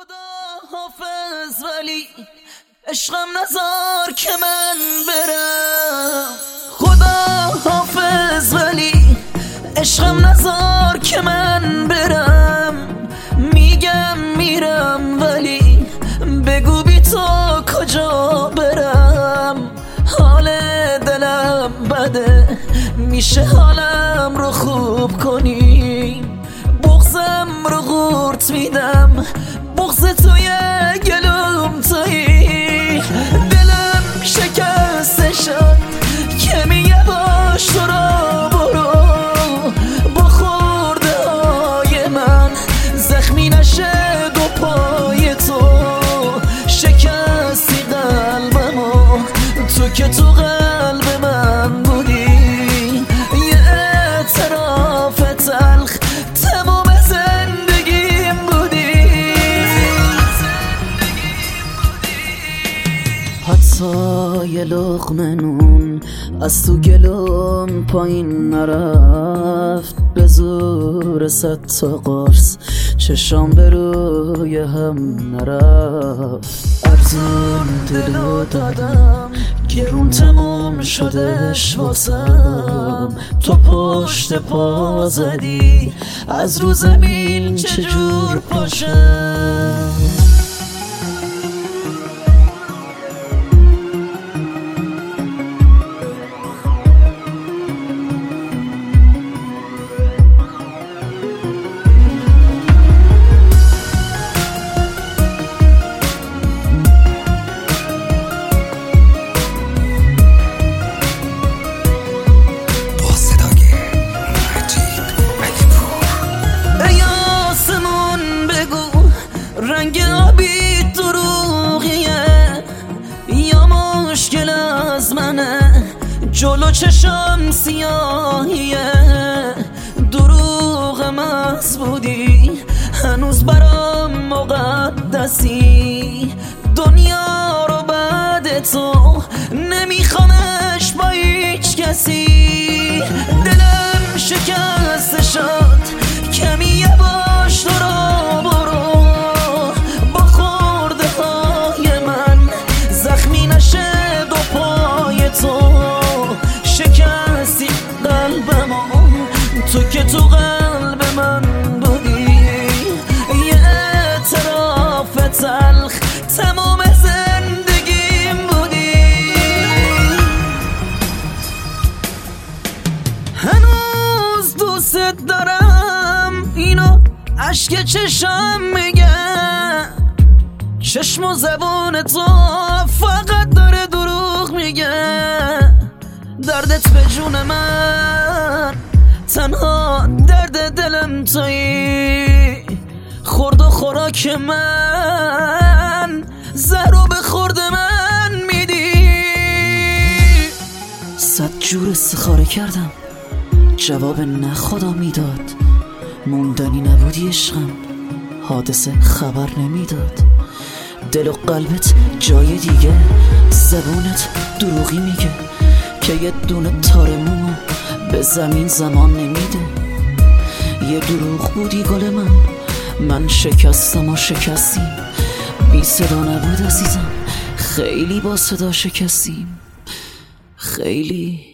خدا حافظ ولی عشقم نذار که من برم. خدا حافظ ولی عشقم نذار که من برم. میگم میرم ولی بگو بی تو کجا برم. حال دلم بده میشه حالم رو خوب کنی. بغضم رو قورت میدم، بغض توی گلوم تویی. دلم شکسته شد که میگه باش تو را برو. با خورده های من زخمی نشه دو پای تو. شکستی قلبمو تو که تو قلب من بودی. یه اعتراف تلخ تمام زندگیم بودی. حتی یه لقمه نون از تو گلوم پایین نرفت. به زور 100 تا قرص چشام به روی هم نرفت. ارزون دلو دادم گرون تموم شدش واسم. تو پشت پا زدی از رو زمین چجور پاشم. رنگ آبی دروغیه یا مشکل از منه؟ جلو چشم سیاهیه. دروغ محض بودی هنوز برام مقدسی. دنیا رو بعد تو نمیخوامش با هیچ کسی. دلم شکسته شد کمی یه باش تو را برو. شکستی قلبمو تو که تو قلب من بودی. یه اعتراف تلخ تمام زندگیم بودی. هنوز دوست دارم اینو اشک چشم میگه. چشم و زبون تو فقط داره دروغ میگه. دردت به جون من تنها درد دلم تویی. خورد و خوراک من زهر به خورد من میدی. 100 جور استخاره کردم جواب نه خدا میداد. موندنی نبودی عشقم حادثه خبر نمیداد. دل و قلبت جای دیگه، زبونت دروغی میگه که یه دونه تار مومو به زمین زمان نمیده. یه دروغ بودی گل من شکستم و شکستیم. بی صدا نبود عزیزم، خیلی با صدا شکستیم. خیلی